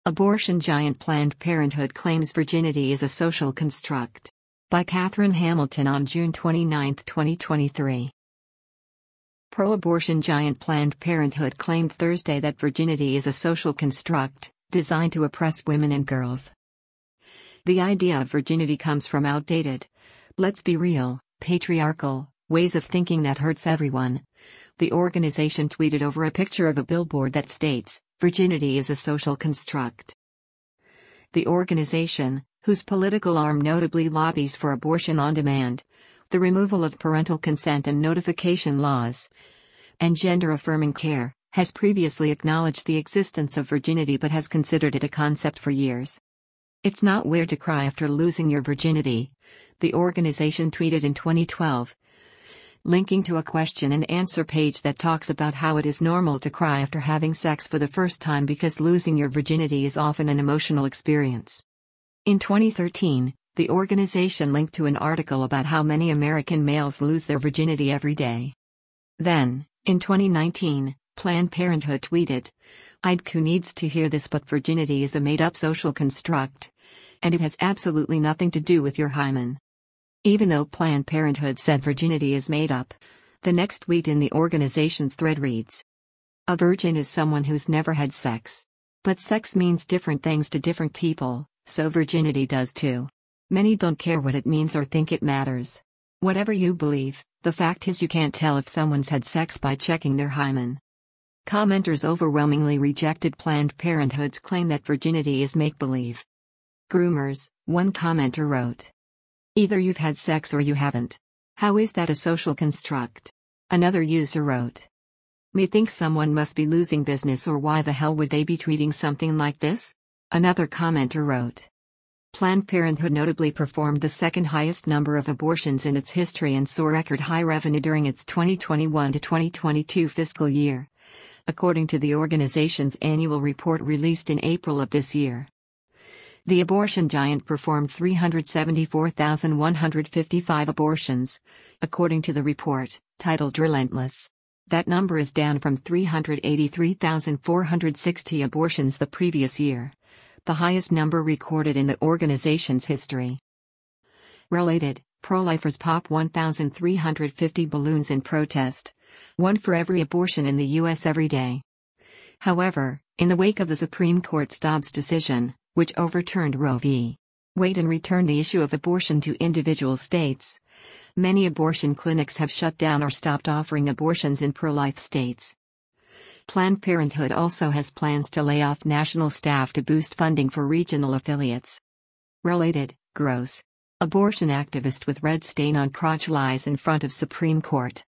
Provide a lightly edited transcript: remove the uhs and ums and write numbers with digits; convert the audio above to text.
Abortion giant Planned Parenthood claims virginity is a social construct. By Catherine Hamilton on June 29, 2023. Pro-abortion giant Planned Parenthood claimed Thursday that virginity is a social construct, designed to oppress women and girls. The idea of virginity comes from outdated, let's be real, patriarchal, ways of thinking that hurts everyone. The organization tweeted over a picture of a billboard that states, "Virginity is a social construct." The organization, whose political arm notably lobbies for abortion on demand, the removal of parental consent and notification laws, and gender-affirming care, has previously acknowledged the existence of virginity but has considered it a concept for years. "It's not weird to cry after losing your virginity," the organization tweeted in 2012, linking to a question and answer page that talks about how it is normal to cry after having sex for the first time because losing your virginity is often an emotional experience. In 2013, the organization linked to an article about how many American males lose their virginity every day. Then, in 2019, Planned Parenthood tweeted, "IDQ needs to hear this, but virginity is a made-up social construct, and it has absolutely nothing to do with your hymen." Even though Planned Parenthood said virginity is made up, the next tweet in the organization's thread reads, "A virgin is someone who's never had sex. But sex means different things to different people, so virginity does too. Many don't care what it means or think it matters. Whatever you believe, the fact is you can't tell if someone's had sex by checking their hymen." Commenters overwhelmingly rejected Planned Parenthood's claim that virginity is make-believe. "Groomers," one commenter wrote. "Either you've had sex or you haven't. How is that a social construct?" Another user wrote, "Methinks someone must be losing business, or why the hell would they be tweeting something like this?" Another commenter wrote, "Planned Parenthood notably performed the second highest number of abortions in its history and saw record high revenue during its 2021 to 2022 fiscal year, according to the organization's annual report released in April of this year. The abortion giant performed 374,155 abortions, according to the report, titled Relentless. That number is down from 383,460 abortions the previous year, the highest number recorded in the organization's history." Related, pro-lifers pop 1,350 balloons in protest, one for every abortion in the U.S. every day. However, in the wake of the Supreme Court's Dobbs decision, which overturned Roe v. Wade and returned the issue of abortion to individual states, many abortion clinics have shut down or stopped offering abortions in pro-life states. Planned Parenthood also has plans to lay off national staff to boost funding for regional affiliates. Related, gross. Abortion activist with red stain on crotch lies in front of Supreme Court.